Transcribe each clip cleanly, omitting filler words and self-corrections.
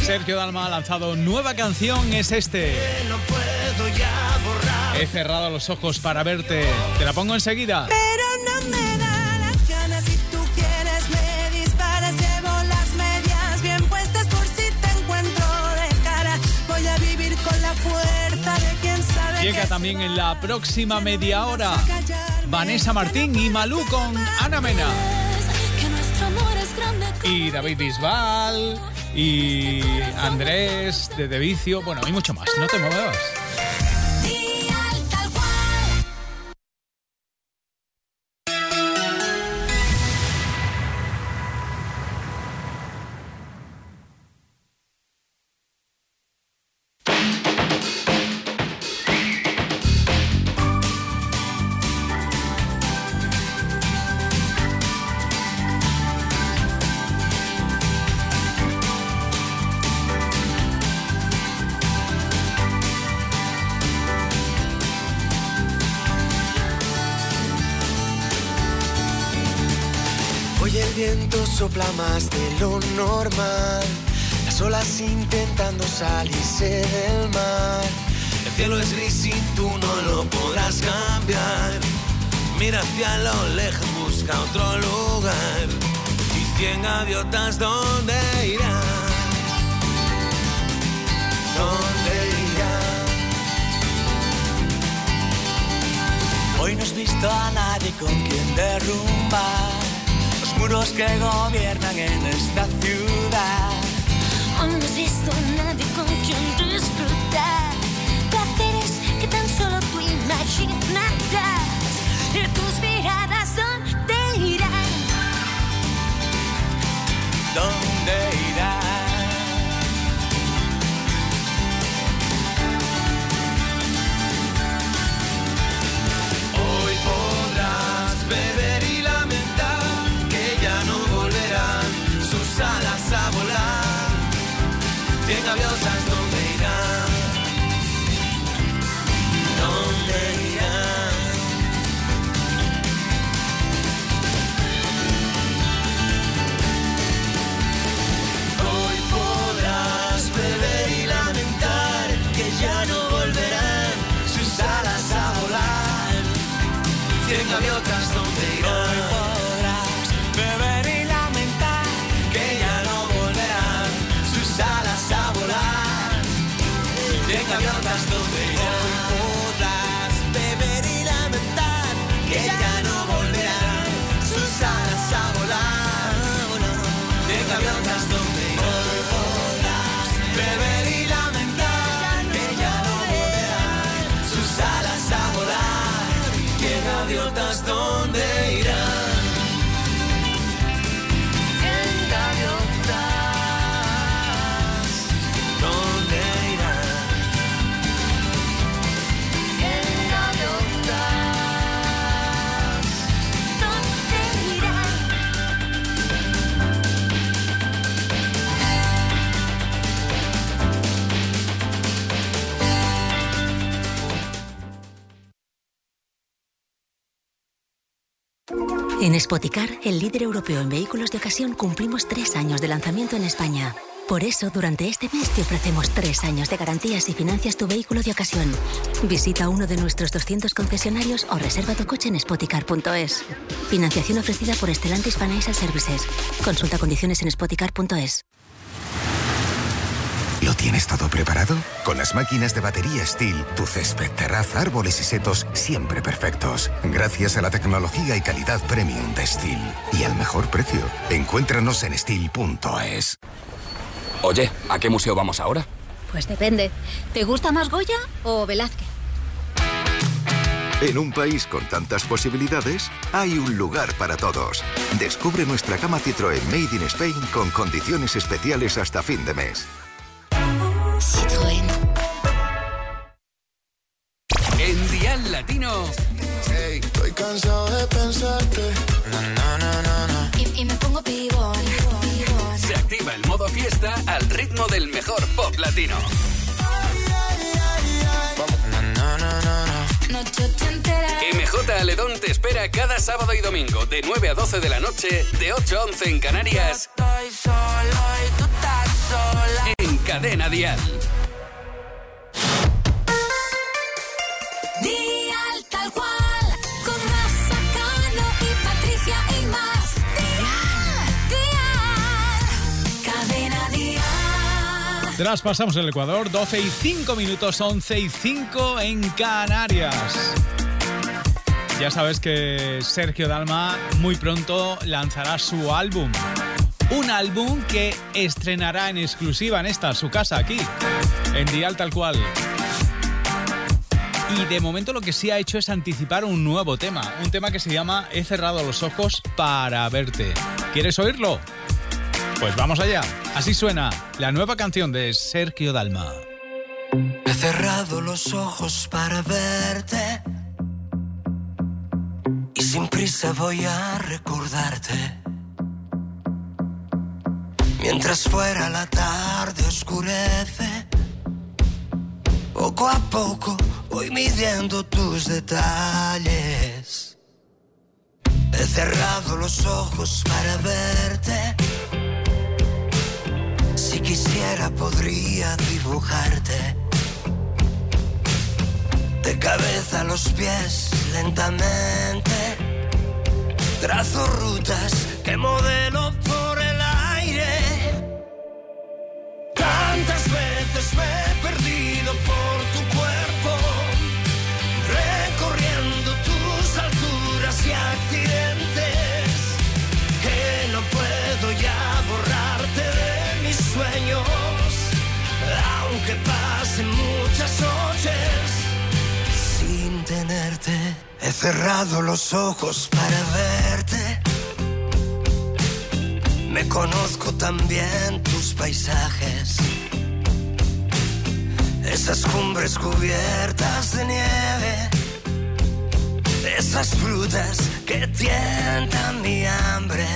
Sergio Dalma ha lanzado nueva canción, es este. No puedo ya borrar. He cerrado los ojos para verte. Te la pongo enseguida. Pero no me da las ganas, si tú quieres me disparas. Llevo las medias bien puestas por si te encuentro de cara. Voy a vivir con la fuerza de quien sabe. Llega también en la próxima media hora Vanessa Martín y Malú con Ana Mena. Y David Bisbal y Andrés de Vicio. Bueno, hay mucho más, no te muevas. Sopla más de lo normal, las olas intentando salirse del mar. El cielo es gris y tú no lo podrás cambiar. Mira hacia lo lejos, busca otro lugar. Y 100 gaviotas, ¿dónde irán? ¿Dónde irán? Hoy no has visto a nadie con quien derrumbar muros que gobiernan en esta ciudad. Aún no has visto a nadie con quien disfrutar placeres que tan solo tú imaginarás. Y tus miradas, ¿dónde irán? ¿Dónde irán? Hoy podrás beber y lamentar que ya no volverán sus alas a volar. 100 gaviotas, ¿dónde irán? ¿Dónde irán? Hoy podrás beber y lamentar que ya no volverán sus alas a volar. 100 gaviotas, ¿dónde irán? Hoy podrás beber y lamentar que ya no volverán sus alas a volar. 100 gaviotas, ¿dónde irán? Hoy podrás beber y lamentar que ya no volverán sus alas a volar. 100 gaviotas, ¿dónde irán? Hoy podrás beber y lamentar que ya no volverán sus alas a volar. 100 gaviotas, ¿dónde irán? 100 gaviotas, ¿dónde irán? 100 gaviotas, ¿Dónde irán? En Spoticar, el líder europeo en vehículos de ocasión, cumplimos 3 años de lanzamiento en España. Por eso, durante este mes te ofrecemos 3 años de garantías y financias tu vehículo de ocasión. Visita uno de nuestros 200 concesionarios o reserva tu coche en spoticar.es. Financiación ofrecida por Stellantis Financial Services. Consulta condiciones en spoticar.es. ¿Lo tienes todo preparado? Con las máquinas de batería Stihl, tu césped, terraza, árboles y setos siempre perfectos. Gracias a la tecnología y calidad premium de Stihl. Y al mejor precio. Encuéntranos en stihl.es. Oye, ¿a qué museo vamos ahora? Pues depende. ¿Te gusta más Goya o Velázquez? En un país con tantas posibilidades, hay un lugar para todos. Descubre nuestra gama Citroën Made in Spain con condiciones especiales hasta fin de mes. Citroën. En Dial Latino. Hey, estoy cansado de pensarte. Y me pongo pibón. Se activa el modo fiesta al ritmo del mejor pop latino. MJ Aledón te espera cada sábado y domingo de 9 a 12 de la noche, de 8 a 11 en Canarias. En Cadena Dial. Dial tal cual, con Rafa, Cano y Patricia y más. Dial, Cadena Dial. Traspasamos el Ecuador, 12:05, 11:05 en Canarias. Ya sabes que Sergio Dalma muy pronto lanzará su álbum. Un álbum que estrenará en exclusiva en su casa aquí, en Dial Tal Cual. Y de momento lo que sí ha hecho es anticipar un nuevo tema. Un tema que se llama He cerrado los ojos para verte. ¿Quieres oírlo? Pues vamos allá. Así suena la nueva canción de Sergio Dalma. He cerrado los ojos para verte y sin prisa voy a recordarte. Mientras fuera la tarde oscurece, poco a poco voy midiendo tus detalles. He cerrado los ojos para verte. Si quisiera podría dibujarte de cabeza a los pies lentamente. Trazo rutas que modelo por el aire. Tantas veces me he perdido por tu cuerpo, recorriendo tus alturas y accidentes, que no puedo ya borrarte de mis sueños, aunque pasen muchas noches sin tenerte. He cerrado los ojos para verte. Me conozco también tus paisajes, esas cumbres cubiertas de nieve, esas frutas que tientan mi hambre.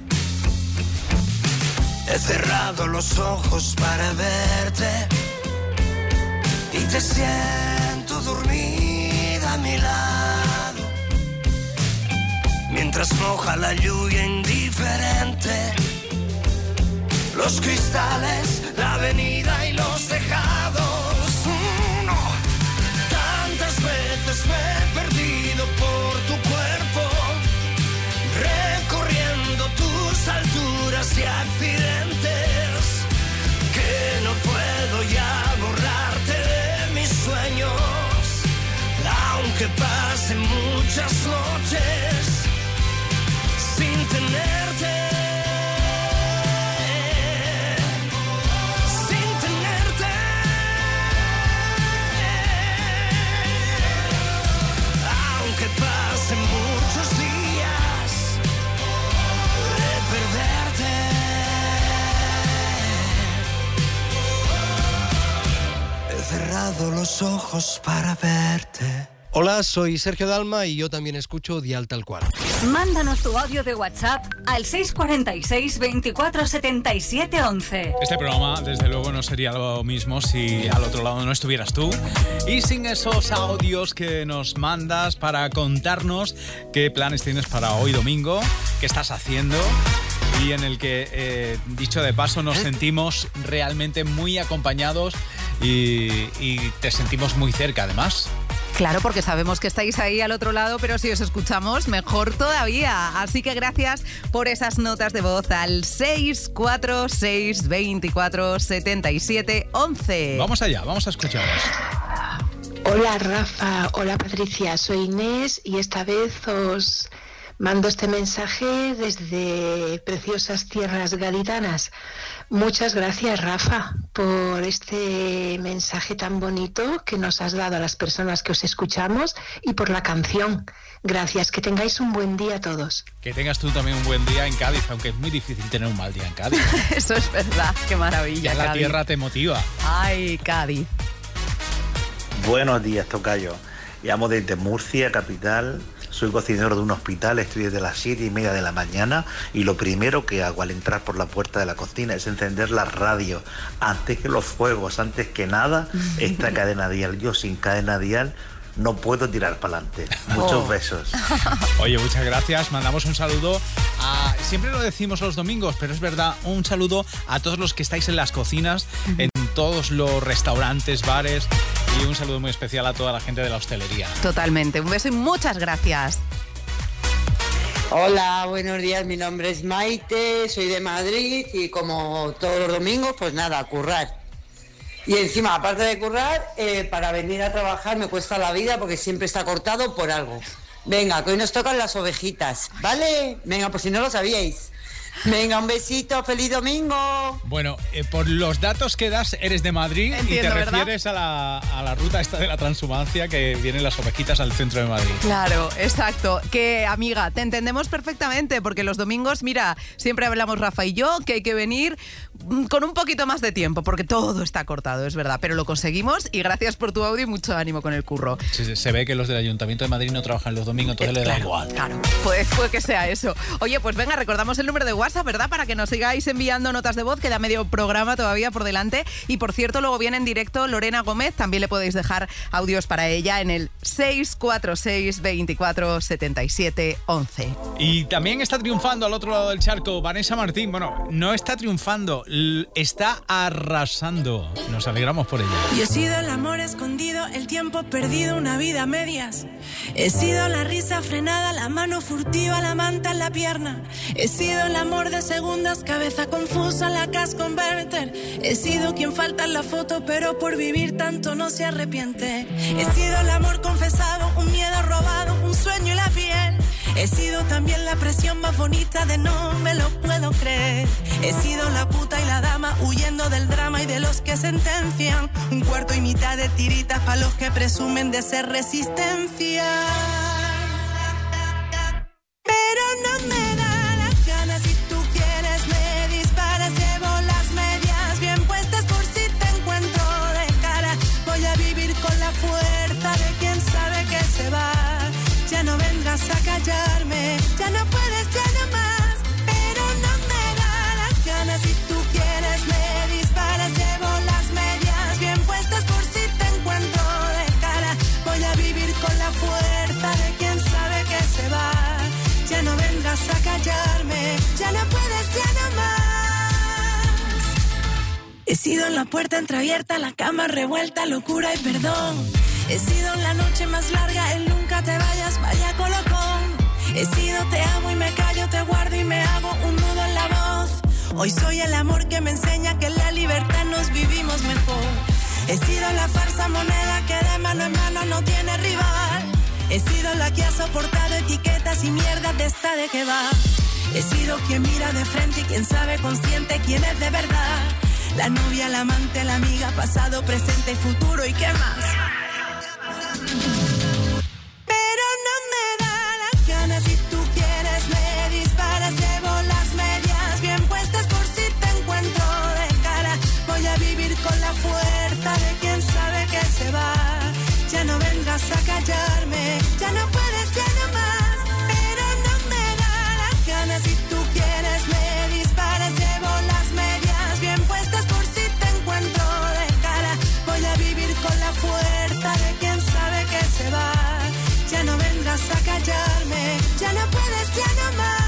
He cerrado los ojos para verte y te siento dormida a mi lado, mientras moja la lluvia indiferente los cristales, la avenida y los tejados. No. Tantas veces me he perdido por tu cuerpo, recorriendo tus alturas y accidentes, que no puedo ya borrarte de mis sueños, aunque pasen muchas noches sin tenerte. Pasen muchos días de perderte. He cerrado los ojos para verte. Hola, soy Sergio Dalma y yo también escucho Dial Tal Cual. Mándanos tu audio de WhatsApp al 646 24 77 11. Este programa, desde luego, no sería lo mismo si al otro lado no estuvieras tú. Y sin esos audios que nos mandas para contarnos qué planes tienes para hoy domingo, qué estás haciendo, y en el que, dicho de paso, nos sentimos realmente muy acompañados y te sentimos muy cerca, además. Claro, porque sabemos que estáis ahí al otro lado, pero si os escuchamos, mejor todavía. Así que gracias por esas notas de voz al 646 24 77 11. Vamos allá, vamos a escucharlos. Hola Rafa, hola Patricia, soy Inés y esta vez os mando este mensaje desde preciosas tierras gaditanas. Muchas gracias, Rafa, por este mensaje tan bonito que nos has dado a las personas que os escuchamos y por la canción. Gracias, que tengáis un buen día todos. Que tengas tú también un buen día en Cádiz, aunque es muy difícil tener un mal día en Cádiz. Eso es verdad, qué maravilla. Ya la tierra te motiva. Ay, Cádiz. Buenos días, tocayo. Llamo desde Murcia, capital. Soy cocinero de un hospital, estoy desde las 7:30 de la mañana y lo primero que hago al entrar por la puerta de la cocina es encender la radio. Antes que los fuegos, antes que nada, esta Cadena Dial. Yo sin Cadena Dial no puedo tirar para adelante. Muchos besos. Oye, muchas gracias. Mandamos un saludo siempre lo decimos los domingos, pero es verdad, un saludo a todos los que estáis en las cocinas, en todos los restaurantes, bares y un saludo muy especial a toda la gente de la hostelería. Totalmente. Un beso y muchas gracias. Hola, buenos días, mi nombre es Maite, soy de Madrid y como todos los domingos, pues nada, a currar. Y encima, aparte de currar, para venir a trabajar me cuesta la vida porque siempre está cortado por algo. Venga, que hoy nos tocan las ovejitas, ¿vale? Venga, por si no lo sabíais. Venga, un besito, feliz domingo. Bueno, por los datos que das, eres de Madrid. Entiendo, y te refieres a la ruta esta de la transhumancia que vienen las ovejitas al centro de Madrid. Claro, exacto. Que, amiga, te entendemos perfectamente porque los domingos, mira, siempre hablamos Rafa y yo que hay que venir con un poquito más de tiempo porque todo está cortado, es verdad, pero lo conseguimos y gracias por tu audio y mucho ánimo con el curro. Sí, se ve que los del Ayuntamiento de Madrid no trabajan los domingos, entonces le da igual. Claro, puede que sea eso. Oye, pues venga, recordamos el número de WhatsApp, ¿verdad? Para que nos sigáis enviando notas de voz, queda medio programa todavía por delante. Y por cierto, luego viene en directo Lorena Gómez, también le podéis dejar audios para ella en el 646 24 77 11. Y también está triunfando al otro lado del charco Vanessa Martín. Bueno, no está triunfando, está arrasando. Nos alegramos por ella. Yo he sido el amor escondido, el tiempo perdido, una vida a medias. He sido la risa frenada, la mano furtiva, la manta en la pierna. He sido el amor de segundas, cabeza confusa, la cash converter. He sido quien falta en la foto, pero por vivir tanto no se arrepiente. He sido el amor confesado, un miedo robado, un sueño y la piel. He sido también la presión más bonita de no me lo puedo creer. He sido la puta y la dama huyendo del drama y de los que sentencian. Un cuarto y mitad de tiritas para los que presumen de ser resistencia. Pero no me da las ganas, si tú quieres me disparas, llevo las medias bien puestas por si te encuentro de cara. Voy a vivir con la fuerza de quien sabe que se va. Ya no vendrás a callarme, ya no puedes, ya no más. Pero no me da las ganas, si tú quieres me disparas, llevo las medias bien puestas por si te encuentro de cara. Voy a vivir con la fuerza de quien sabe que se va. Ya no vendrás a callarme, ya no puedes, ya no más. He sido en la puerta entreabierta, la cama revuelta, locura y perdón. He sido en la noche más larga, el nunca te vayas, vaya colocón. He sido te amo y me callo, te guardo y me hago un nudo en la voz. Hoy soy el amor que me enseña que en la libertad nos vivimos mejor. He sido la falsa moneda que de mano en mano no tiene rival. He sido la que ha soportado etiquetas y mierda de esta de que va. He sido quien mira de frente y quien sabe consciente quién es de verdad. La novia, la amante, la amiga, pasado, presente y futuro y qué más. Pero no me da las ganas, si tú quieres me disparas, llevo las medias bien puestas por si te encuentro de cara. Voy a vivir con la fuerza de quien sabe que se va. Ya no vendrás a callarme, ya no puedes, ya no más. Pero no me da las ganas, si tú quieres me disparas, llevo las medias bien puestas por si te encuentro de cara. Voy a vivir con la fuerza de quien sabe que se va. Ya no vendrás a callarme, ya no puedes, ya no más.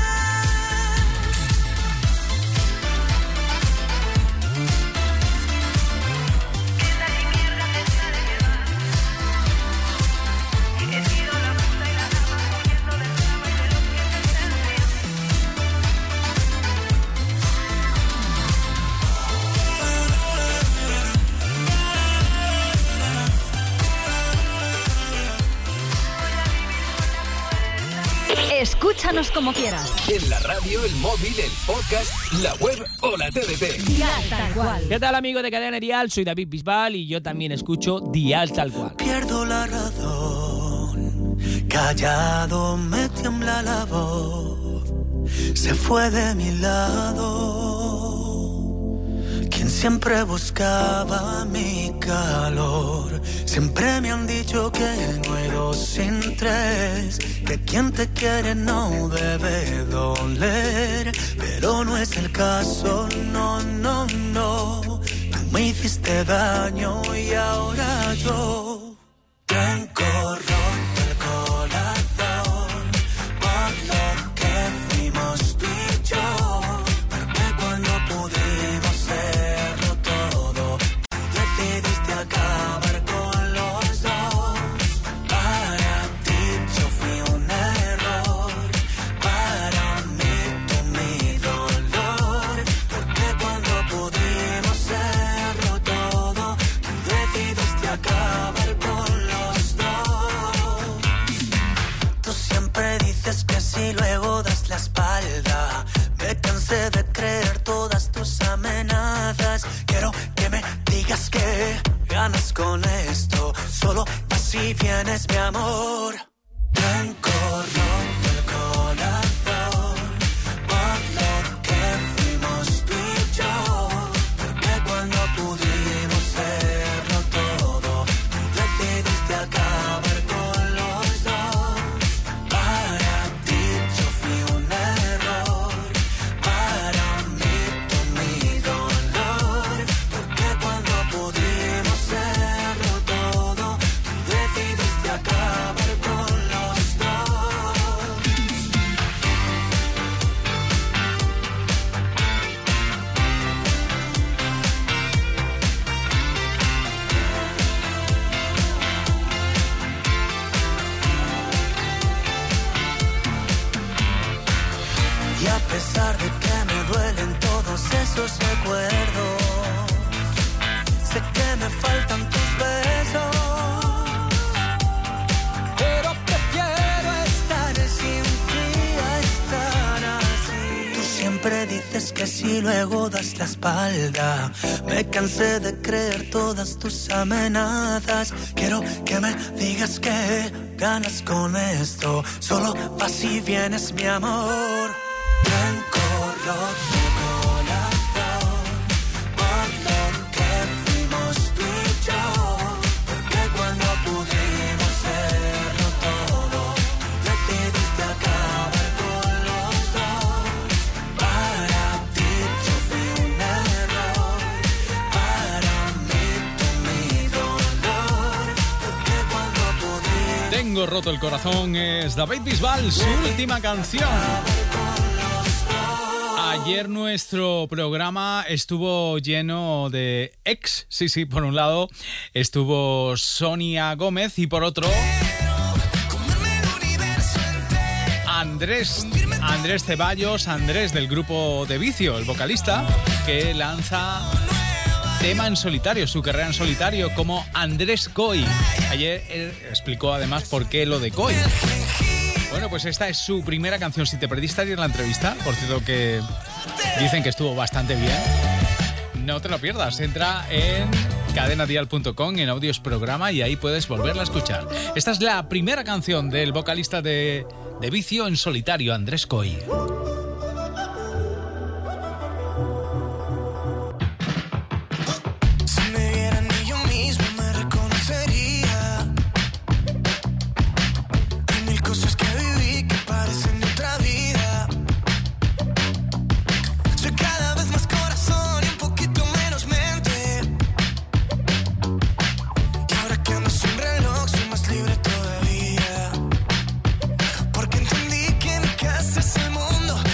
Escúchanos como quieras. En la radio, el móvil, el podcast, la web o la TDT. Dial Tal Cual. ¿Qué tal, amigos de Cadena Dial? Soy David Bisbal y yo también escucho Dial Tal Cual. Pierdo la razón, callado me tiembla la voz, se fue de mi lado. Quien siempre buscaba mi calor, siempre me han dicho que no hay dos sin tres, que quien te quiere no debe doler, pero no es el caso, no, no, no. Tú me hiciste daño y ahora yo tengo roto el corazón por lo que fuimos tú y yo, porque cuando pudimos serlo todo, ganas con esto. Solo vas y vienes, mi amor. Tengo roto el corazón por lo que fuimos tú y yo. Porque cuando pudimos serlo todo, tú decidiste acabar con los dos. Para ti yo fui un error, para mí tú mi dolor. Porque cuando pudimos serlo todo, tú decidiste acabar con los dos. Y a pesar de que me duelen todos esos recuerdos, sé que me faltan tus besos, pero prefiero estar sin ti a estar así. Tú siempre dices que si luego das la espalda. Me cansé de creer todas tus amenazas. Quiero que me digas que ganas con esto. Solo vas y vienes, mi amor. Tengo roto el corazón por lo que fuimos tú y yo. Porque cuando pudimos serlo todo, tú decidiste acabar con los dos. Para ti yo fui un error, para mí tú mi dolor. Porque cuando pudimos... Tengo roto el corazón es David Bisbal, su última canción. Ayer nuestro programa estuvo lleno de ex. Sí, por un lado estuvo Sonia Gómez y por otro Andrés Ceballos, Andrés del grupo de Vicio, el vocalista, que lanza tema en solitario, su carrera en solitario como Andrés Coy. Ayer él explicó además por qué lo de Coy. Bueno, pues esta es su primera canción. Si te perdiste ayer la entrevista, por cierto que dicen que estuvo bastante bien, no te lo pierdas. Entra en cadenadial.com, en Audios Programa, y ahí puedes volverla a escuchar. Esta es la primera canción del vocalista de Vicio en solitario, Andrés Coy. Porque entendí que en casa es el mundo.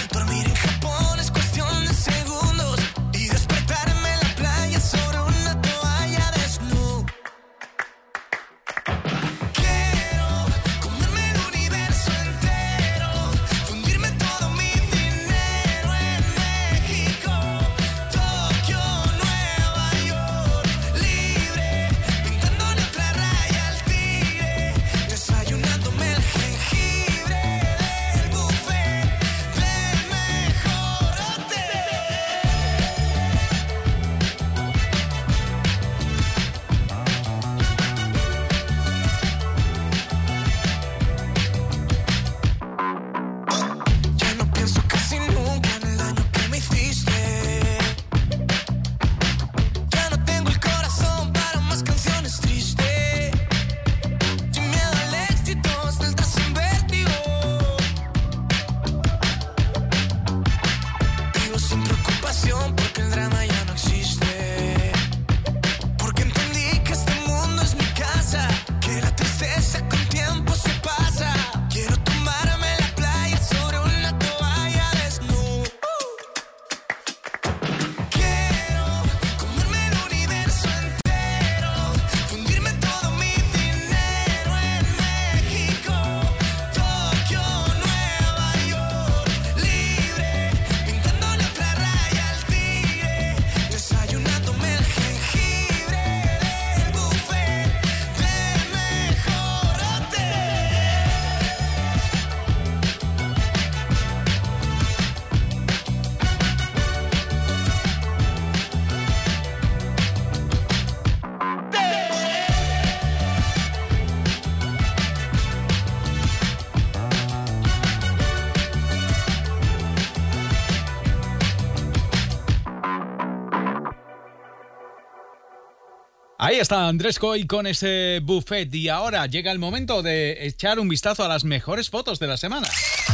Ahí está Andrés Coy con ese buffet y ahora llega el momento de echar un vistazo a las mejores fotos de la semana.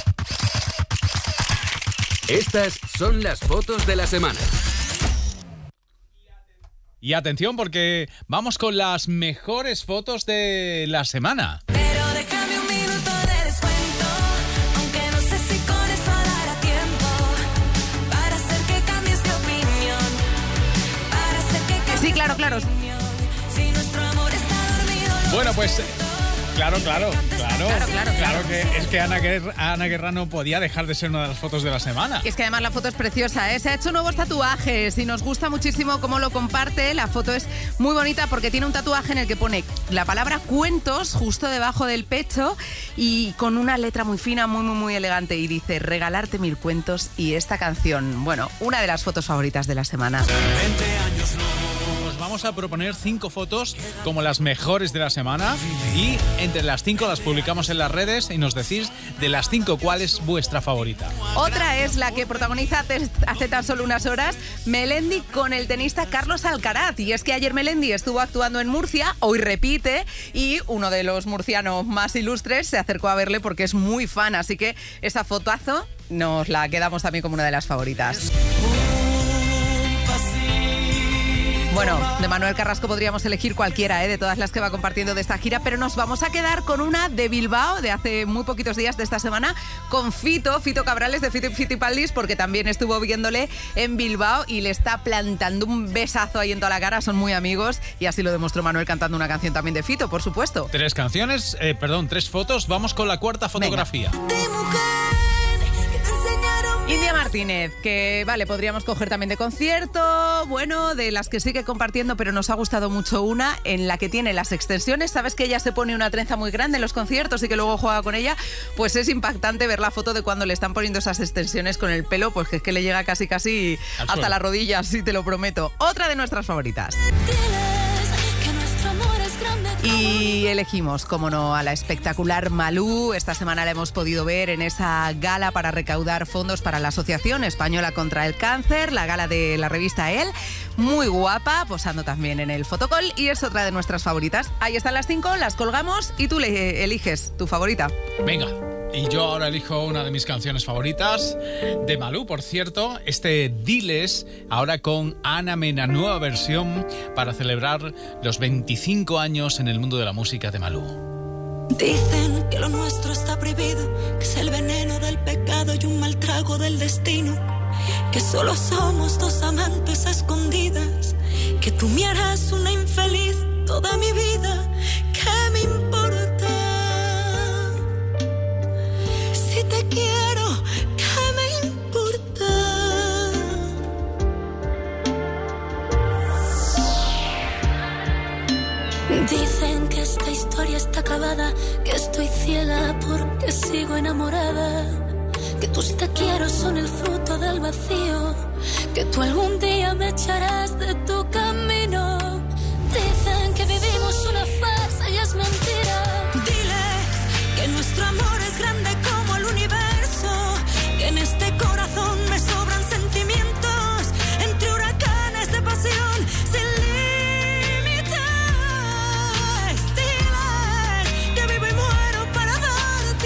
Estas son las fotos de la semana. Y atención porque vamos con las mejores fotos de la semana. Pero déjame un minuto de descuento, aunque no sé si con eso dará tiempo para hacer que cambies de opinión, para hacer que cambies Sí, claro, claro. si nuestro amor está dormido. Bueno, pues claro que es que Ana Guerra no podía dejar de ser una de las fotos de la semana. Y es que además la foto es preciosa, ¿eh? Se ha hecho nuevos tatuajes y nos gusta muchísimo cómo lo comparte. La foto es muy bonita porque tiene un tatuaje en el que pone la palabra cuentos justo debajo del pecho y con una letra muy fina, muy, muy, muy elegante, y dice regalarte 1000 cuentos y esta canción. Bueno, una de las fotos favoritas de la semana. 20 años nos vamos a proponer 5 fotos como las mejores de la semana y entre las 5 las publicamos en las redes y nos decís de las 5 cuál es vuestra favorita. Otra es la que protagoniza hace tan solo unas horas Melendi con el tenista Carlos Alcaraz. Y es que ayer Melendi estuvo actuando en Murcia, hoy repite, y uno de los murcianos más ilustres se acercó a verle porque es muy fan. Así que esa fotazo nos la quedamos también como una de las favoritas. Bueno, de Manuel Carrasco podríamos elegir cualquiera de todas las que va compartiendo de esta gira, pero nos vamos a quedar con una de Bilbao, de hace muy poquitos días de esta semana, con Fito Cabrales de Fito y Fitipaldis, porque también estuvo viéndole en Bilbao y le está plantando un besazo ahí en toda la cara, son muy amigos, y así lo demostró Manuel cantando una canción también de Fito, por supuesto. 3 fotos, vamos con la cuarta fotografía. India Martínez, que vale, podríamos coger también de concierto, bueno, de las que sigue compartiendo, pero nos ha gustado mucho una en la que tiene las extensiones. ¿Sabes que ella se pone una trenza muy grande en los conciertos y que luego juega con ella? Pues es impactante ver la foto de cuando le están poniendo esas extensiones con el pelo, pues que es que le llega casi hasta las rodillas, sí, te lo prometo. Otra de nuestras favoritas. Y elegimos, como no, a la espectacular Malú. Esta semana la hemos podido ver en esa gala para recaudar fondos para la Asociación Española contra el Cáncer, la gala de la revista Elle. Muy guapa, posando también en el fotocall, y es otra de nuestras favoritas. Ahí están las 5, las colgamos y tú le eliges tu favorita. Venga. Y yo ahora elijo una de mis canciones favoritas, de Malú, por cierto, Diles, ahora con Ana Mena, nueva versión para celebrar los 25 años en el mundo de la música de Malú. Dicen que lo nuestro está prohibido, que es el veneno del pecado y un mal trago del destino, que solo somos dos amantes a escondidas, que tú me harás una infeliz toda mi vida. ¿Qué me importa? Si te quiero, ¿qué me importa? Dicen que esta historia está acabada, que estoy ciega porque sigo enamorada, que tus te quiero son el fruto del vacío, que tú algún día me echarás de tu camino. Dicen que vivimos una farsa y es mentira. Diles que nuestro amor es grande como el universo, que en este corazón me sobran sentimientos, entre huracanes de pasión sin límites. Diles que vivo y muero para darte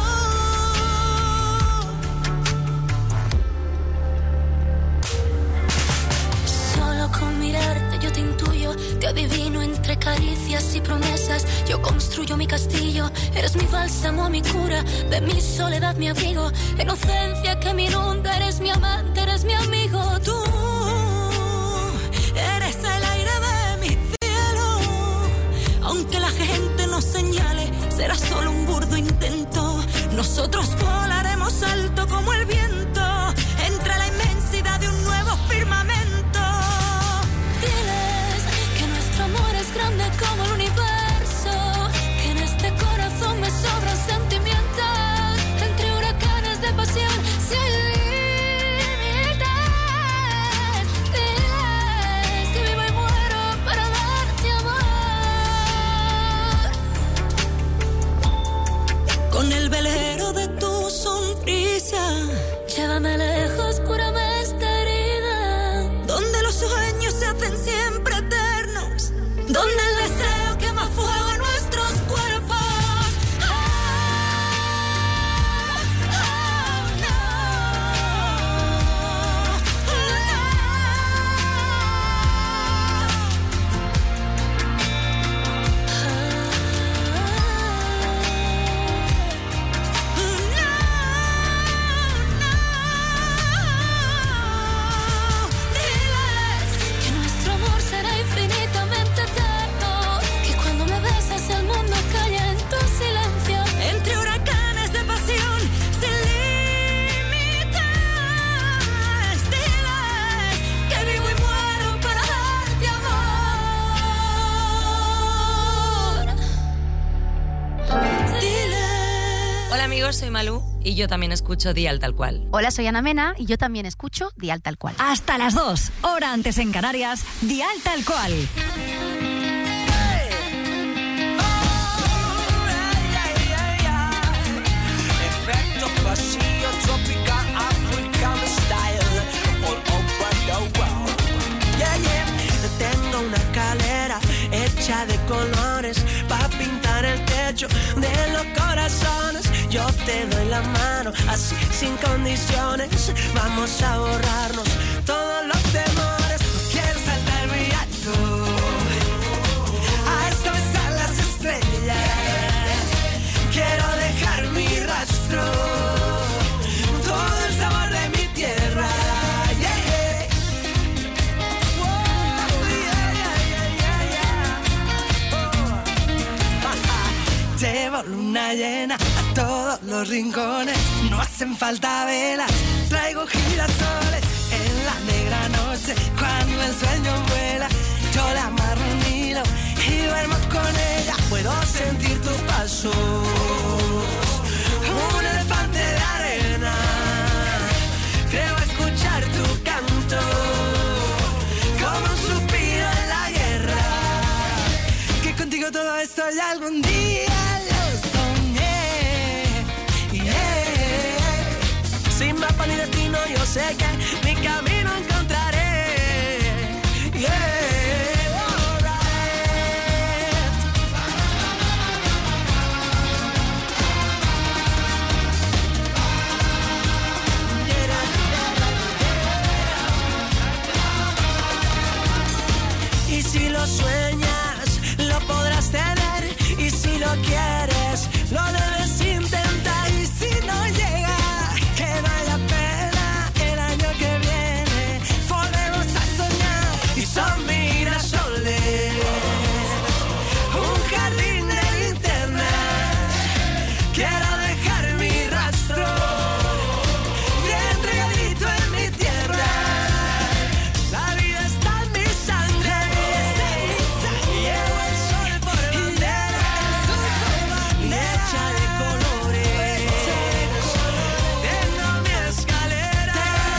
amor. Solo con mirarte yo te intuyo, te adivino entre caricias y promesas. Yo construyo mi castillo, eres mi bálsamo, mi cura, de mi soledad mi abrigo, inocencia que me inunda, eres mi amante, eres mi amigo. Tú eres el aire de mi cielo, aunque la gente nos señale, será solo un burdo intento. Nosotros volaremos alto como el viento, entre la inmensidad de un nuevo firmamento. Diles que nuestro amor es grande como el universo, que en este corazón me sobran sentimientos, entre huracanes de pasión sin límites. donde el deseo quema fuego en nuestros cuerpos. Soy Malú y yo también escucho Dial Tal Cual. Hola, soy Ana Mena y yo también escucho Dial Tal Cual. Hasta las 2, hora antes en Canarias, Dial Tal Cual. Efecto pasillo tropical african style all over the world. Yeah, yeah. Tengo una escalera hecha de colores pa' pintar el techo de los corazones. Yo te doy la mano, así sin condiciones. Vamos a borrarnos todos los temores. No quiero saltar muy alto, a esto están las estrellas. Quiero dejar mi rastro, todo el sabor de mi tierra. Yeah, yeah. Whoa, yeah, yeah, yeah, yeah, yeah. Llevo luna llena a todos los rincones, no hacen falta velas, traigo girasoles en la negra noche, cuando el sueño vuela, yo la amarro un hilo y duermo con ella, puedo sentir tus pasos, un elefante de arena, creo escuchar tu canto, como un suspiro en la guerra, que contigo todo esto ya algún día lo soñé, yeah. Sin mapa ni destino yo sé que mi camino encontraré, yeah. Y si lo sueñas, lo podrás tener. Y si lo quieres, lo debes intentar. Y si no llega, que vaya pena. El año que viene volvemos a soñar. Y son girasoles, un jardín de linternas. Quiero dejar mi rastro bien regadito en mi tierra. La vida está en mi sangre. Llevo el sol por bandera, hecha de colores. Tengo mi escalera.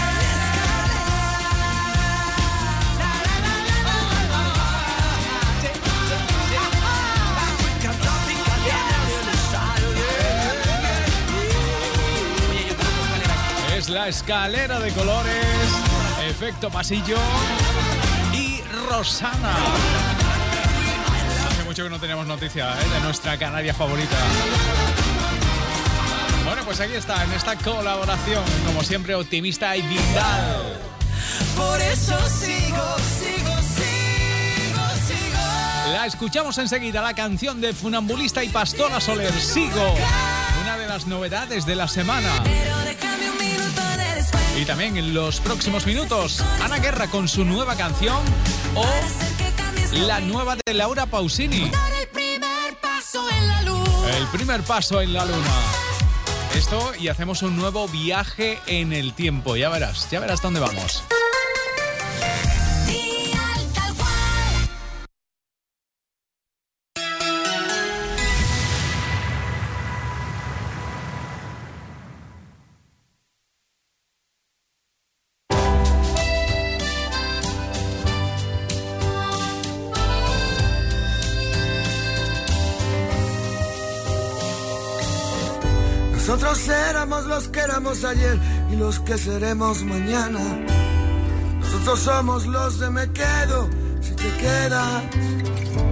Es la escalera de colores, efecto pasillo y Rosana. Hace mucho que no tenemos noticia de nuestra canaria favorita. Bueno, pues aquí está, en esta colaboración, como siempre, optimista y vital. Por eso sigo. La escuchamos enseguida, la canción de Funambulista y Pastora Soler, Sigo, una de las novedades de la semana. Y también en los próximos minutos, Ana Guerra con su nueva canción o la nueva de Laura Pausini. El primer paso en la luna. El primer paso en la luna. Esto y hacemos un nuevo viaje en el tiempo. Ya verás dónde vamos. Nosotros éramos los que éramos ayer y los que seremos mañana. Nosotros somos los de me quedo si te quedas.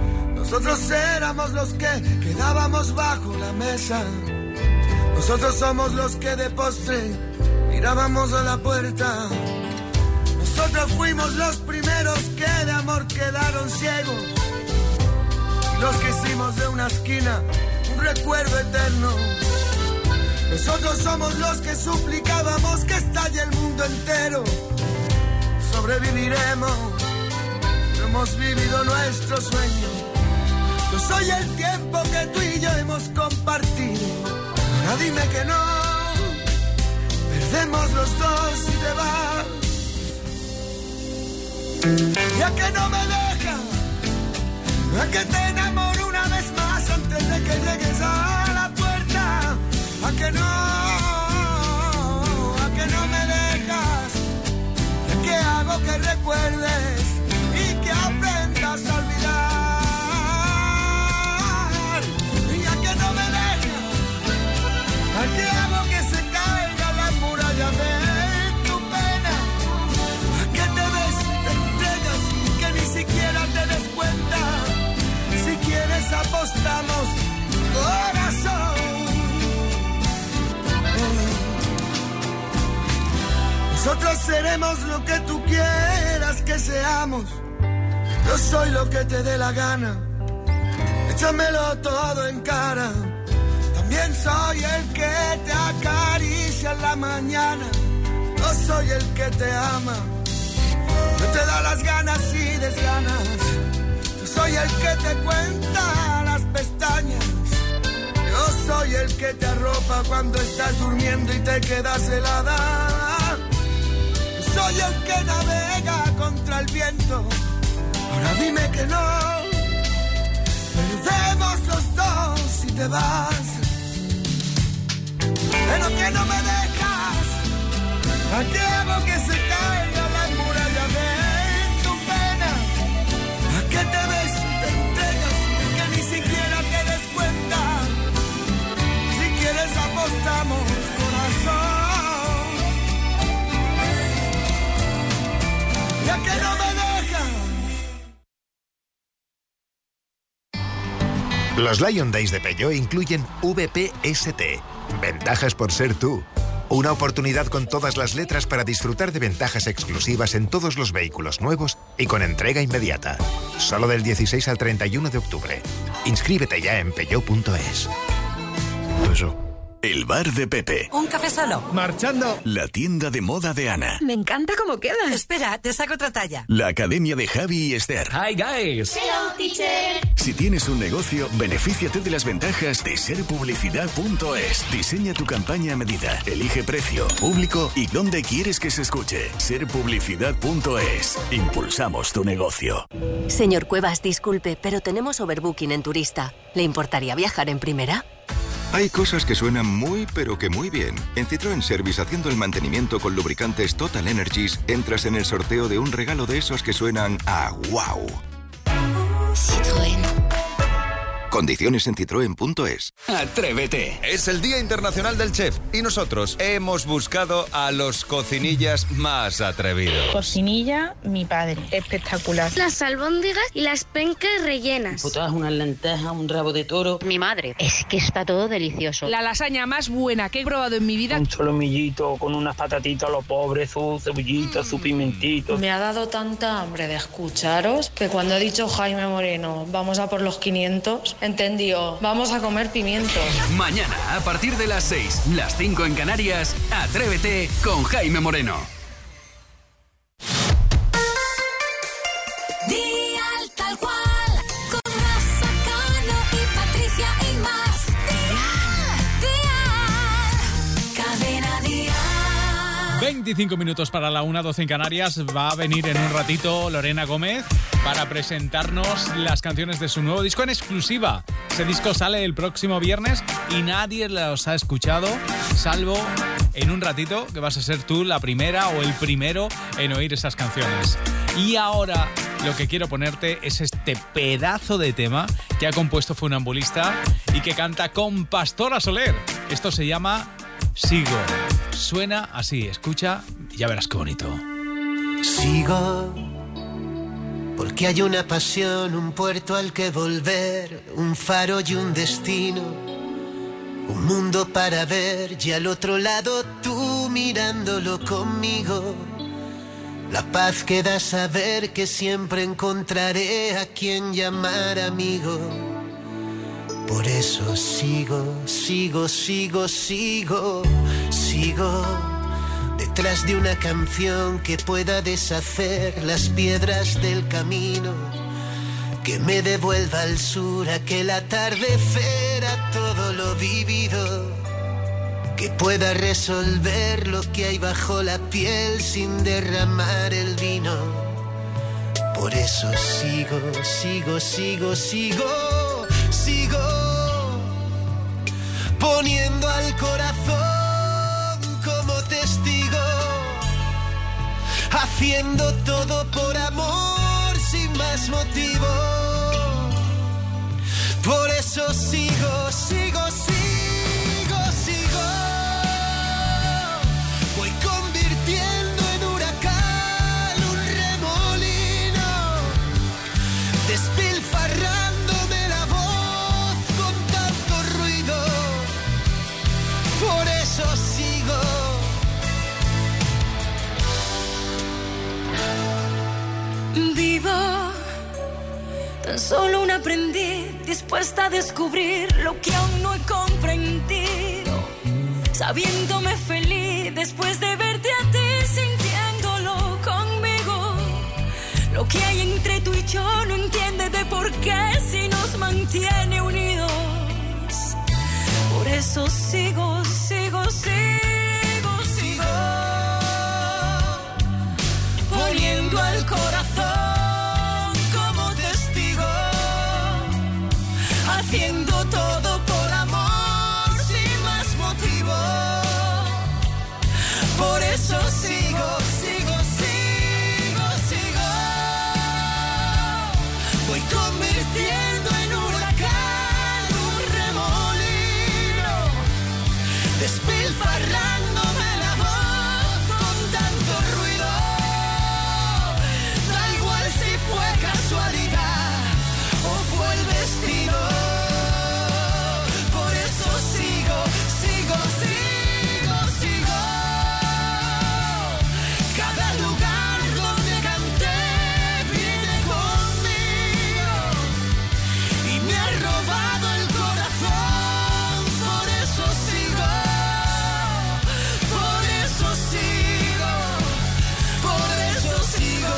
Nosotros éramos los que quedábamos bajo la mesa. Nosotros somos los que de postre mirábamos a la puerta. Nosotros fuimos los primeros que de amor quedaron ciegos. Los que hicimos de una esquina un recuerdo eterno. Nosotros somos los que suplicábamos que estalle el mundo entero. Sobreviviremos, hemos vivido nuestro sueño. Yo soy el tiempo que tú y yo hemos compartido. Ahora dime que no, perdemos los dos y te vas. Ya que no me dejas, a que te enamoro una vez más antes de que llegues a la puerta. A que no me dejas, que hago que recuerdes y que aprendas a olvidar. Y a que no me dejas, a que hago que se caiga la muralla de tu pena. A que te des, te entregas, que ni siquiera te des cuenta. Si quieres apostamos, corazón. Nosotros seremos lo que tú quieras que seamos. Yo soy lo que te dé la gana. Échamelo todo en cara. También soy el que te acaricia en la mañana. Yo soy el que te ama. Yo te da las ganas y desganas. Yo soy el que te cuenta las pestañas. Yo soy el que te arropa cuando estás durmiendo y te quedas helada. Soy el que navega contra el viento. Ahora dime que no, perdemos los dos si te vas. Pero que no me dejas, ¿a qué hago que se caiga la muralla de tu pena? ¿A qué te ves y te entregas que ni siquiera te des cuenta? Si quieres apostamos, corazón. Ya que no me dejas. Los Lion Days de Peugeot incluyen VPST, ventajas por ser tú. Una oportunidad con todas las letras para disfrutar de ventajas exclusivas en todos los vehículos nuevos y con entrega inmediata. Solo del 16 al 31 de octubre. Inscríbete ya en peugeot.es. El bar de Pepe. Un café solo. Marchando. La tienda de moda de Ana. Me encanta cómo queda. Espera, te saco otra talla. La academia de Javi y Esther. Hi guys. Hello teacher. Si tienes un negocio, benefíciate de las ventajas de serpublicidad.es. Diseña tu campaña a medida. Elige precio, público y dónde quieres que se escuche. Serpublicidad.es. Impulsamos tu negocio. Señor Cuevas, disculpe, pero tenemos overbooking en turista. ¿Le importaría viajar en primera? Hay cosas que suenan muy, pero que muy bien. En Citroën Service, haciendo el mantenimiento con lubricantes Total Energies, entras en el sorteo de un regalo de esos que suenan a wow. Citroën. Condiciones en citroen.es. Atrévete. Es el Día Internacional del Chef y nosotros hemos buscado a los cocinillas más atrevidos. Cocinilla, mi padre. Espectacular. Las albóndigas y las pencas rellenas. Potadas, unas lentejas, un rabo de toro. Mi madre. Es que está todo delicioso. La lasaña más buena que he probado en mi vida. Un solomillito con unas patatitas a lo pobre, su cebollita, su pimentito. Me ha dado tanta hambre de escucharos que cuando ha dicho Jaime Moreno, vamos a por los 500... entendió, vamos a comer pimientos. Mañana, a partir de las 6, las 5 en Canarias, Atrévete con Jaime Moreno. Dial tal cual, con Rafa Cano y Patricia y más. Dial, cadena Dial. 25 minutos para la 1:12 en Canarias. Va a venir en un ratito Lorena Gómez para presentarnos las canciones de su nuevo disco en exclusiva. Ese disco sale el próximo viernes y nadie los ha escuchado, salvo en un ratito, que vas a ser tú la primera o el primero en oír esas canciones. Y ahora lo que quiero ponerte es este pedazo de tema que ha compuesto Funambulista y que canta con Pastora Soler. Esto se llama Sigo. Suena así, escucha y ya verás qué bonito. Sigo Porque hay una pasión, un puerto al que volver, un faro y un destino, un mundo para ver y al otro lado tú mirándolo conmigo. La paz que da saber que siempre encontraré a quien llamar amigo. Por eso sigo, sigo, sigo, sigo, sigo detrás de una canción que pueda deshacer las piedras del camino, que me devuelva al sur aquel atardecer a todo lo vivido, que pueda resolver lo que hay bajo la piel sin derramar el vino. Por eso sigo, sigo, sigo, sigo, sigo poniendo al corazón como testigo, haciendo todo por amor sin más motivo. Por eso sigo, sigo, sigo, sigo. Voy convirtiendo en huracán un remolino, despilfarrándome la voz con tanto ruido. Por eso sigo. Vivo tan solo un aprendiz, dispuesta a descubrir lo que aún no he comprendido, sabiéndome feliz después de verte a ti, sintiéndolo conmigo. Lo que hay entre tú y yo no entiende de por qué si nos mantiene unidos. Por eso sigo, sigo, sigo, sigo poniendo al corazón como testigo, haciendo todo por amor sin más motivo. Por eso sigo, sigo, sigo, sigo. Voy convirtiendo en huracán un remolino, despilfarrándome la voz con tanto ruido. Da igual si fue casualidad o fue el destino. Por eso sigo, sigo, sigo, sigo. Cada lugar donde canté viene conmigo y me ha robado el corazón. Por eso sigo, por eso sigo, por eso sigo.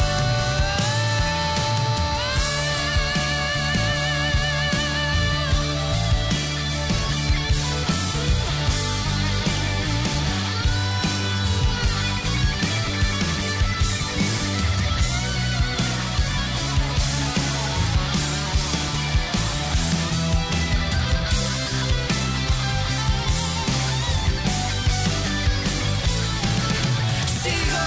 Sigo,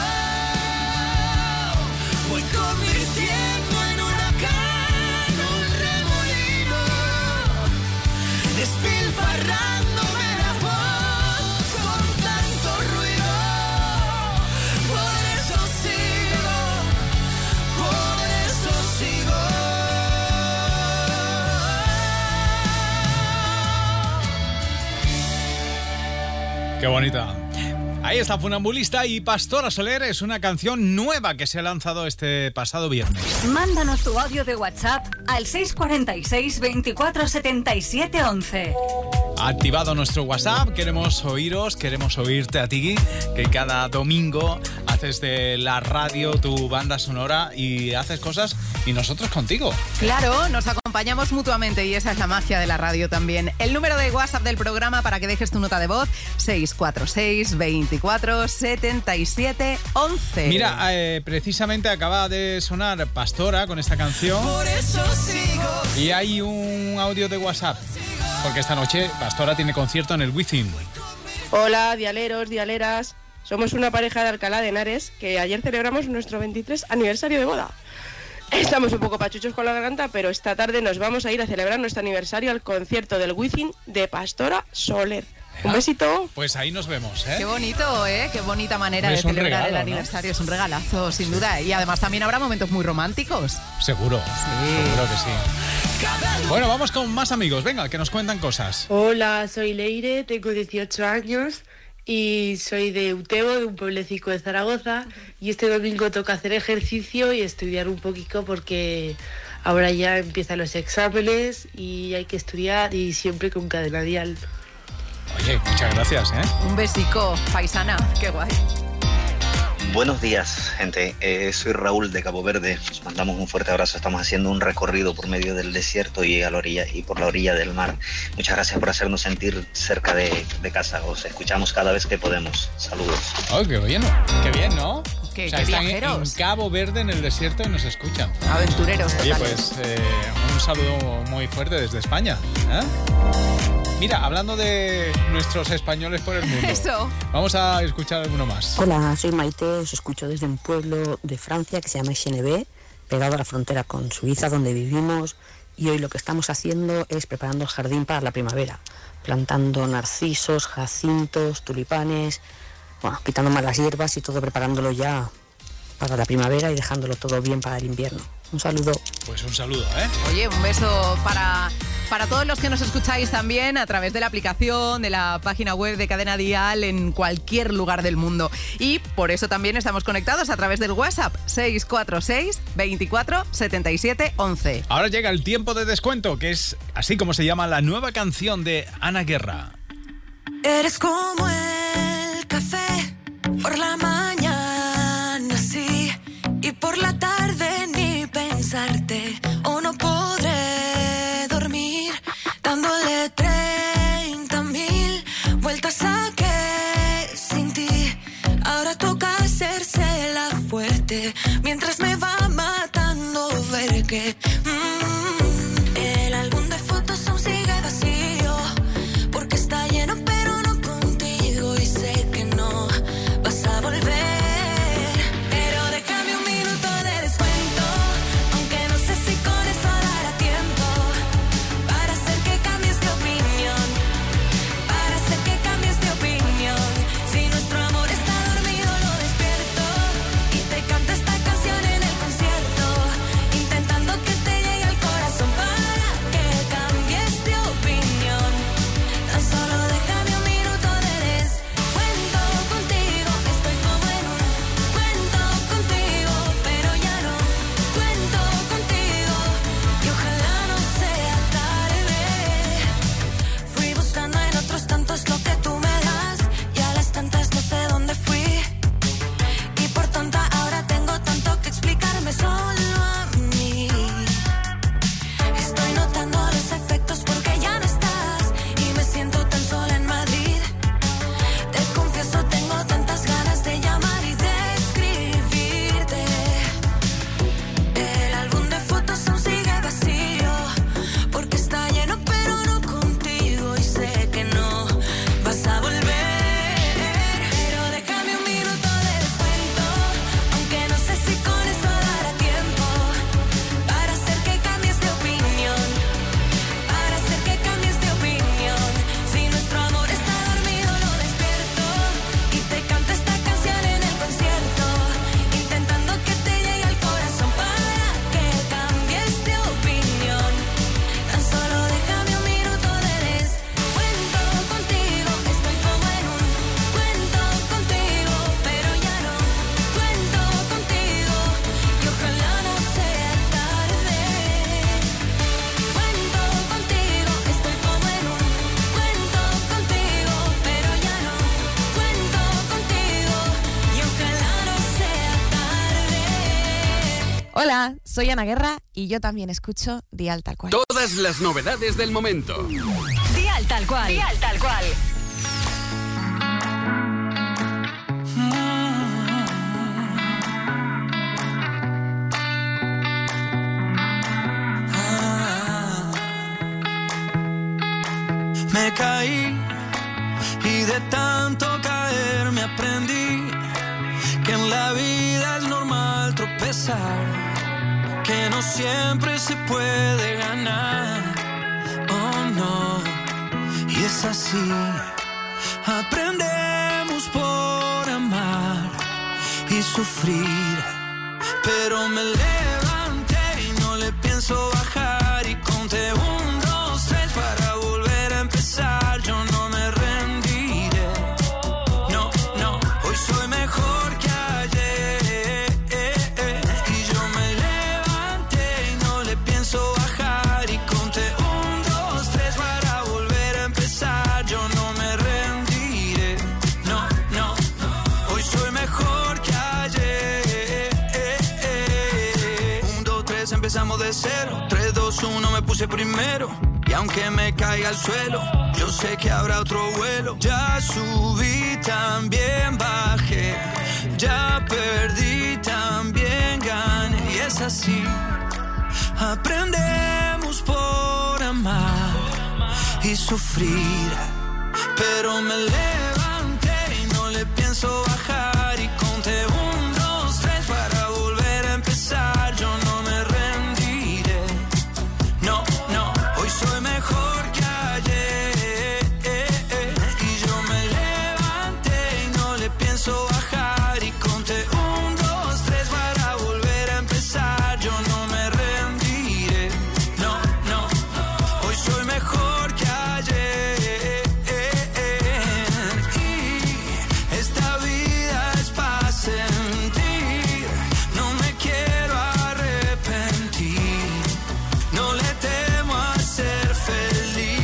voy convirtiendo en huracán un remolino, despilfarrándome la voz con tanto ruido. Por eso sigo, por eso sigo. Qué bonita. Ahí está Funambulista y Pastora Soler es una canción nueva que se ha lanzado este pasado viernes. Mándanos tu audio de WhatsApp al 646 24 77 11. Activado nuestro WhatsApp, queremos oíros, queremos oírte a ti, que cada domingo haces de la radio tu banda sonora y haces cosas y nosotros contigo. Claro, nos acompañamos mutuamente y esa es la magia de la radio también. El número de WhatsApp del programa para que dejes tu nota de voz, 646 24 77 11. Mira, precisamente acaba de sonar Pastora con esta canción. Por eso sigo. Y hay un audio de WhatsApp, porque esta noche Pastora tiene concierto en el Wizzing. Hola, dialeros, dialeras. Somos una pareja de Alcalá de Henares que ayer celebramos nuestro 23 aniversario de boda. Estamos un poco pachuchos con la garganta, pero esta tarde nos vamos a ir a celebrar nuestro aniversario al concierto del Wizzing de Pastora Soler. Un besito. Pues ahí nos vemos, ¿eh? Qué bonito, ¿eh? Qué bonita manera de celebrar regalo, el aniversario. ¿No? Es un regalazo, sin duda. Y además también habrá momentos muy románticos. Seguro, seguro que sí. Bueno, vamos con más amigos. Venga, que nos cuentan cosas. Hola, soy Leire, tengo 18 años y soy de Utebo, de un pueblecito de Zaragoza. Y este domingo toca hacer ejercicio y estudiar un poquito porque ahora ya empiezan los exámenes y hay que estudiar y siempre con cadena dial. Oye, muchas gracias, ¿eh? Un besico, paisana, qué guay. Buenos días, gente. Soy Raúl de Cabo Verde. Os mandamos un fuerte abrazo. Estamos haciendo un recorrido por medio del desierto y por la orilla del mar. Muchas gracias por hacernos sentir cerca de casa. Os escuchamos cada vez que podemos. Saludos. Oh, qué bien, ¿no? Qué están viajeros. en Cabo Verde, en el desierto, y nos escuchan. Aventureros. Oye, totales. pues un saludo muy fuerte desde España, ¿eh? Mira, hablando de nuestros españoles por el mundo. Eso. Vamos a escuchar alguno más. Hola, soy Maite, os escucho desde un pueblo de Francia que se llama Cheneve, pegado a la frontera con Suiza, donde vivimos, y hoy lo que estamos haciendo es preparando el jardín para la primavera, plantando narcisos, jacintos, tulipanes, bueno, quitando más las hierbas y todo preparándolo ya para la primavera y dejándolo todo bien para el invierno. Un saludo. Pues un saludo, ¿eh? Oye, un beso para todos los que nos escucháis también a través de la aplicación, de la página web de Cadena Dial en cualquier lugar del mundo. Y por eso también estamos conectados a través del WhatsApp 646 24 77 11. Ahora llega el tiempo de descuento, que es así como se llama la nueva canción de Ana Guerra. Eres como el café por la mañana, sí, y por la tarde ni pensarte, o no podré dormir dándole 30,000 vueltas a que sin ti ahora toca hacerse la fuerte mientras me va matando ver que el álbum de fotos aún sigue vacío porque está lleno pero no contigo y sé que no vas a volver. Hola, soy Ana Guerra y yo también escucho Dial Tal Cual. Todas las novedades del momento. Dial Tal Cual. Dial Tal Cual. Me caí y de tanto caer me aprendí que en la vida es normal tropezar, que no siempre se puede ganar, oh no, y es así. Aprendemos por amar y sufrir, pero me levanté y no le pienso bajar y conté 1, 2, 3 para volver a empezar. Yo no me rendiré, no, no, hoy soy mejor que ayer y yo me levanté y no le pienso bajar y conté 1, 2, 3 para volver a empezar. Yo no me rendiré, no, no, hoy soy mejor que ayer. 1, 2, 3 empezamos de cero, 3, 2, 1 me puse primero. Y aunque me caiga al suelo, yo sé que habrá otro vuelo. Ya subí, también bajé, ya perdí, también gané. Y es así, aprendemos por amar y sufrir, pero me levanté y no le pienso bajar y conté 1, 2, 3 para volver a empezar. Yo no me rendiré, no, no, hoy soy mejor que ayer y yo me levanté y no le pienso bajar y conté 1, 2, 3 para volver a empezar. Yo no me rendiré, no, no, hoy soy mejor que ayer y esta vida es para sentir, no me quiero arrepentir, no le temo a ser feliz,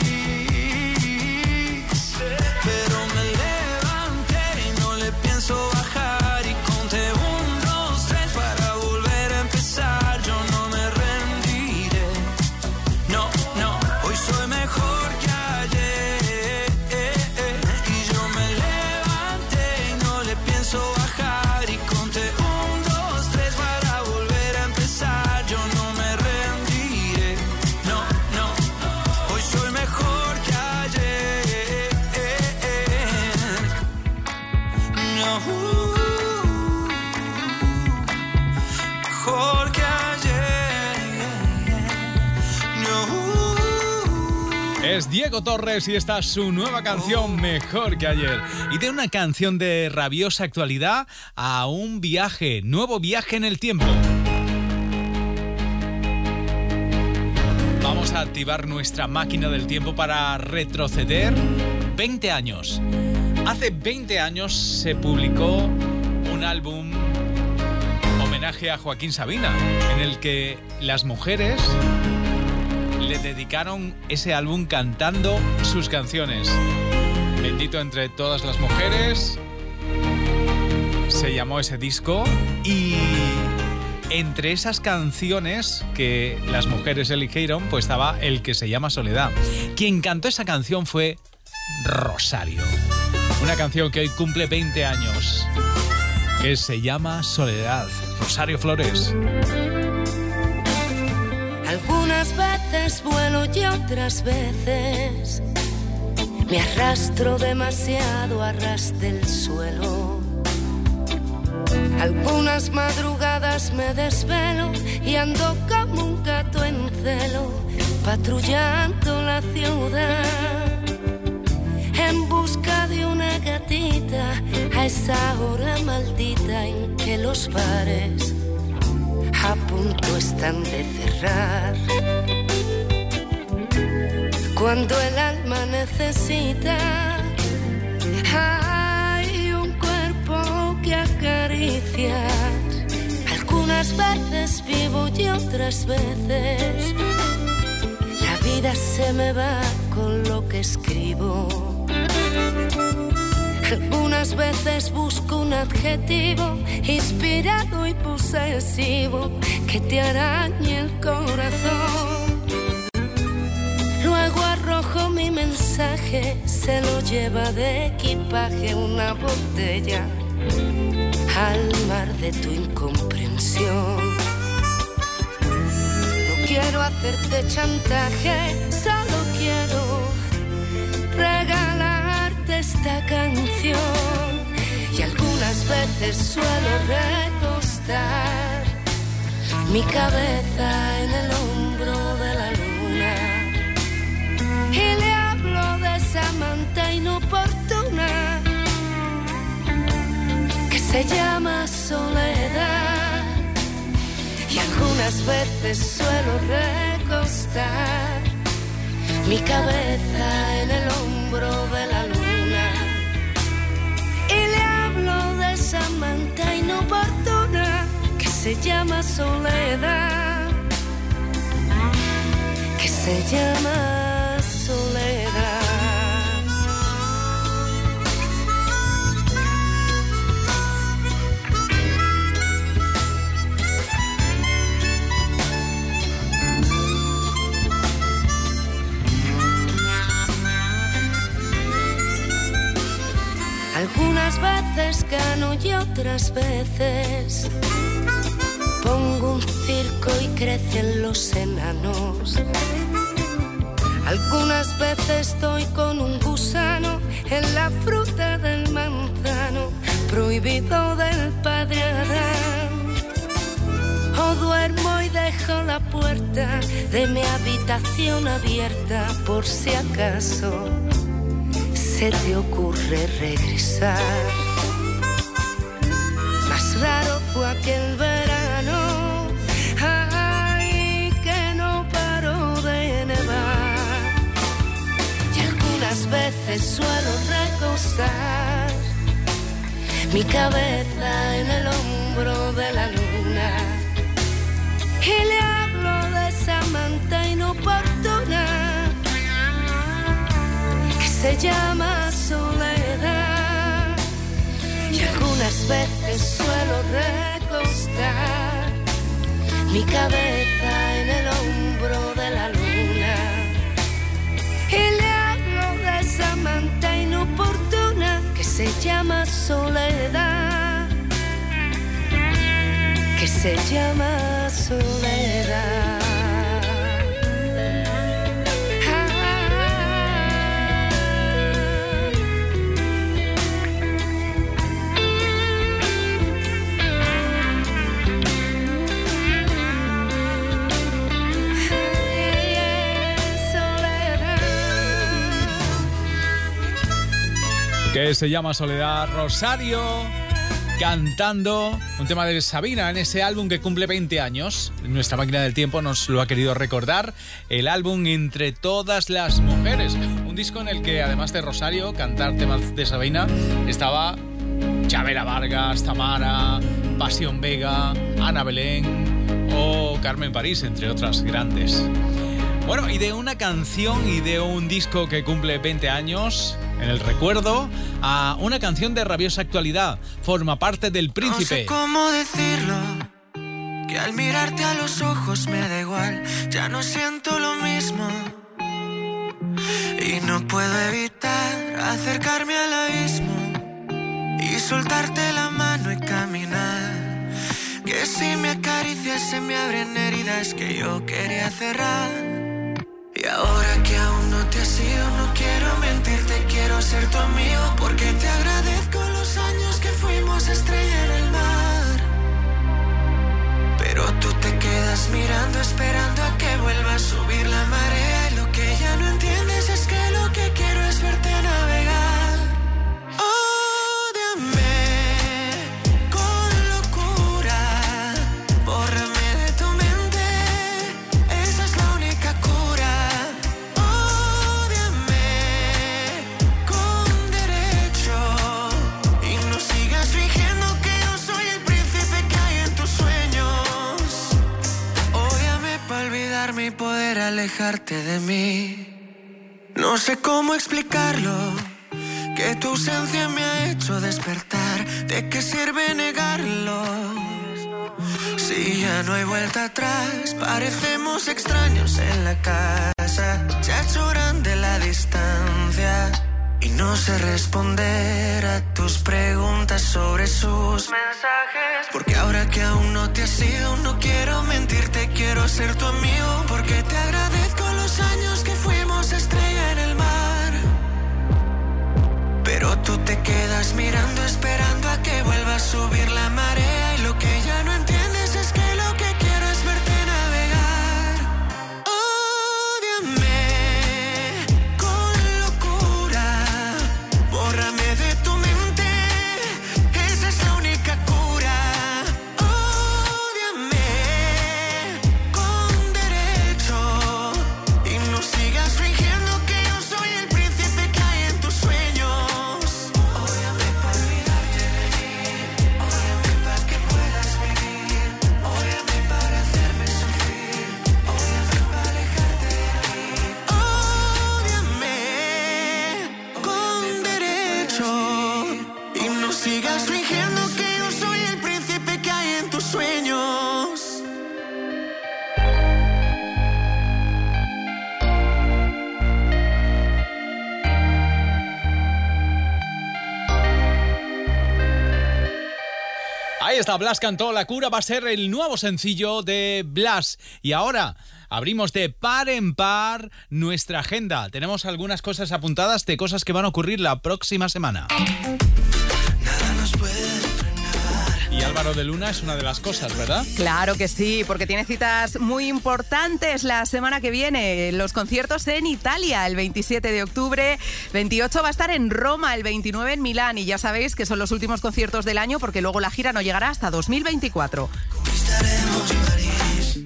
pero me levanté y no le pienso bajar y conté 1, 2, 3 para volver a empezar. Yo no me rendiré, no, no, hoy soy mejor que ayer y yo me levanté y no le pienso bajar y conté 1, 2, 3 para volver a empezar. Yo no me rendiré, no, no, hoy soy mejor que ayer, no, mejor que ayer, no. Es Diego Torres y esta es su nueva canción Mejor que ayer. Y de una canción de rabiosa actualidad a un viaje, nuevo viaje en el tiempo. Vamos a activar nuestra máquina del tiempo para retroceder 20 años. Hace 20 años se publicó un álbum homenaje a Joaquín Sabina, en el que las mujeres le dedicaron ese álbum cantando sus canciones. Bendito entre todas las mujeres se llamó ese disco, y entre esas canciones que las mujeres eligieron pues estaba el que se llama Soledad. Quien cantó esa canción fue Rosario, una canción que hoy cumple 20 años, que se llama Soledad. Rosario Flores. Algunas veces vuelo y otras veces me arrastro demasiado a ras del suelo. Algunas madrugadas me desvelo y ando como un gato en celo, patrullando la ciudad en busca de una gatita a esa hora maldita en que los bares a punto están de cerrar. Cuando el alma necesita, hay un cuerpo que acariciar. Algunas veces vivo y otras veces la vida se me va con lo que escribo. Algunas veces busco un adjetivo inspirado y posesivo que te arañe el corazón. Luego arrojo mi mensaje, se lo lleva de equipaje una botella al mar de tu incomprensión. No quiero hacerte chantaje, solo quiero regalarte esta canción. Y algunas veces suelo recostar mi cabeza en el hombro de la luna y le hablo de Samantha y no por se llama soledad. Y algunas veces suelo recostar mi cabeza en el hombro de la luna y le hablo de esa manta inoportuna que se llama soledad, que se llama soledad. Algunas veces gano y otras veces pongo un circo y crecen los enanos. Algunas veces estoy con un gusano en la fruta del manzano prohibido del padre Adán. O duermo y dejo la puerta de mi habitación abierta por si acaso se te ocurre regresar. Más raro fue aquel verano, ay, que no paró de nevar. Y algunas veces suelo recostar mi cabeza en el hombro de la luna y le hablo de esa manta inoportuna se llama soledad. Y algunas veces suelo recostar mi cabeza en el hombro de la luna y le hablo de esa manta inoportuna que se llama soledad, que se llama soledad. Que se llama Soledad, Rosario cantando un tema de Sabina en ese álbum que cumple 20 años. Nuestra máquina del tiempo nos lo ha querido recordar, el álbum Entre todas las mujeres, un disco en el que además de Rosario cantar temas de Sabina estaba Chabela Vargas, Tamara, Pasión Vega, Ana Belén o Carmen París, entre otras grandes. Bueno, y de una canción y de un disco que cumple 20 años en el recuerdo, a una canción de rabiosa actualidad. Forma parte del Príncipe. No sé cómo decirlo, que al mirarte a los ojos me da igual, ya no siento lo mismo. Y no puedo evitar acercarme al abismo y soltarte la mano y caminar. Que si me acaricias se me abren heridas que yo quería cerrar. Y ahora que aún no te has ido, no quiero mentirte, quiero ser tu amigo, porque te agradezco los años que fuimos estrella en el mar. Pero tú te quedas mirando, esperando a que vuelva a subir la marea. Y lo que ya no entiendes es que lo que quiero es verte navegar. Ódiame con locura, bórrame de tu mente, esa es la única cura. Y poder alejarte de mí. No sé cómo explicarlo, que tu ausencia me ha hecho despertar. ¿De qué sirve negarlo? Si ya no hay vuelta atrás, parecemos extraños en la casa. Se ha hecho grande la distancia y no sé responder a tus preguntas sobre sus mensajes. Porque ahora que aún no te has ido, no quiero mentirte, quiero ser tu amigo, porque te agradezco los años que fuimos estrella en el mar. Pero tú te quedas mirando, esperando a que vuelva a subir la marea. Y lo que ya no entiendes es que lo que quiero es verte navegar. Ódiame con locura, bórrame de tu mente, esa es la única está Blas cantó La Cura, va a ser el nuevo sencillo de Blas. Y ahora abrimos de par en par nuestra agenda. Tenemos algunas cosas apuntadas de cosas que van a ocurrir la próxima semana. Y Álvaro de Luna es una de las cosas, ¿verdad? Claro que sí, porque tiene citas muy importantes la semana que viene. Los conciertos en Italia el 27 de octubre, 28 va a estar en Roma, el 29 en Milán. Y ya sabéis que son los últimos conciertos del año porque luego la gira no llegará hasta 2024. Conquistaremos París.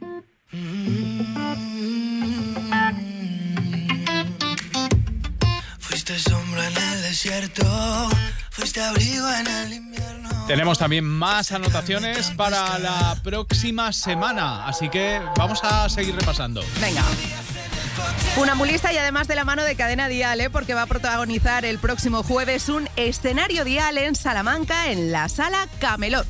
Fuiste sombra en el desierto, fuiste abrigo en el invierno. Tenemos también más anotaciones para la próxima semana, así que vamos a seguir repasando. Venga. Funambulista y además de la mano de Cadena Dial, porque va a protagonizar el próximo jueves un escenario Dial en Salamanca en la Sala Camelot.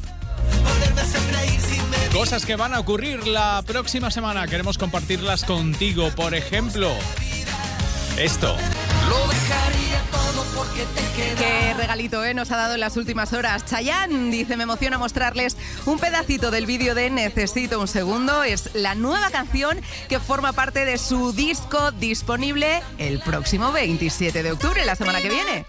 Cosas que van a ocurrir la próxima semana, queremos compartirlas contigo. Por ejemplo, esto. Lo dejaría todo porque te quedas. Qué regalito nos ha dado en las últimas horas. Chayanne dice, me emociona mostrarles un pedacito del vídeo de Necesito un segundo. Es la nueva canción que forma parte de su disco disponible el próximo 27 de octubre, la semana que viene.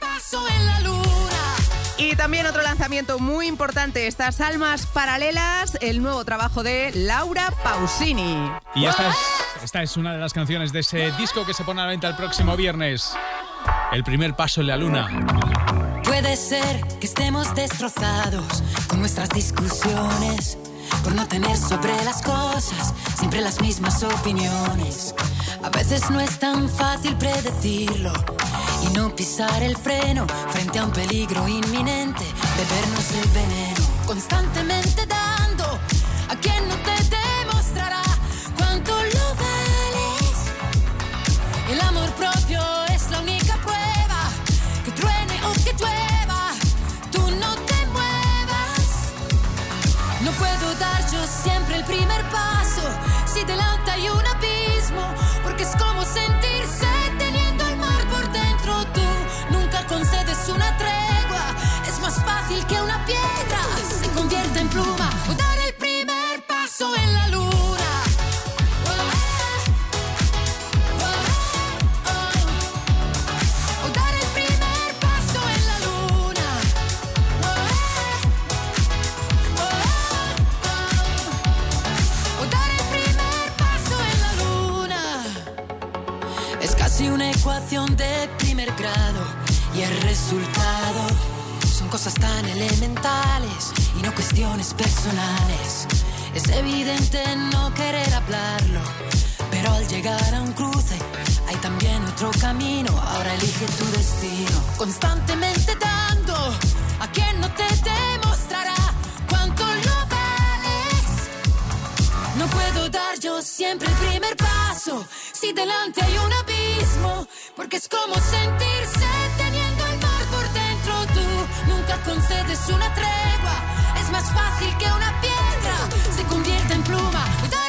Y también otro lanzamiento muy importante, estas Almas Paralelas, el nuevo trabajo de Laura Pausini. Y esta es una de las canciones de ese disco que se pone a la venta el próximo viernes. El primer paso en la luna. Puede ser que estemos destrozados con nuestras discusiones, por no tener sobre las cosas siempre las mismas opiniones. A veces no es tan fácil predecirlo y no pisar el freno frente a un peligro inminente, bebernos el veneno, constantemente dando a quien no te demostrará cuánto lo vales. El amor propio es la única prueba, que truene o que llueva, tú no te muevas. No puedo dar yo siempre el primer paso si delante hay un abismo, porque es como sentirse teniendo el mar por dentro. Tú nunca concedes una tregua, es más fácil que una piedra se convierta en pluma o dar el primer paso en la luna. O dar el primer paso en la luna. O dar el primer paso en la luna. Es casi una ecuación de primer grado y el resultado son cosas tan elementales y no cuestiones personales. Es evidente no querer hablarlo, pero al llegar a un cruce hay también otro camino. Ahora elige tu destino, constantemente dando a quien no te demostrará cuánto lo vales. No puedo dar yo siempre el primer paso si delante hay un abismo, porque es como sentirse teniendo el mar por dentro. Tú nunca concedes una tregua, es más fácil que una piedra se convierta en pluma.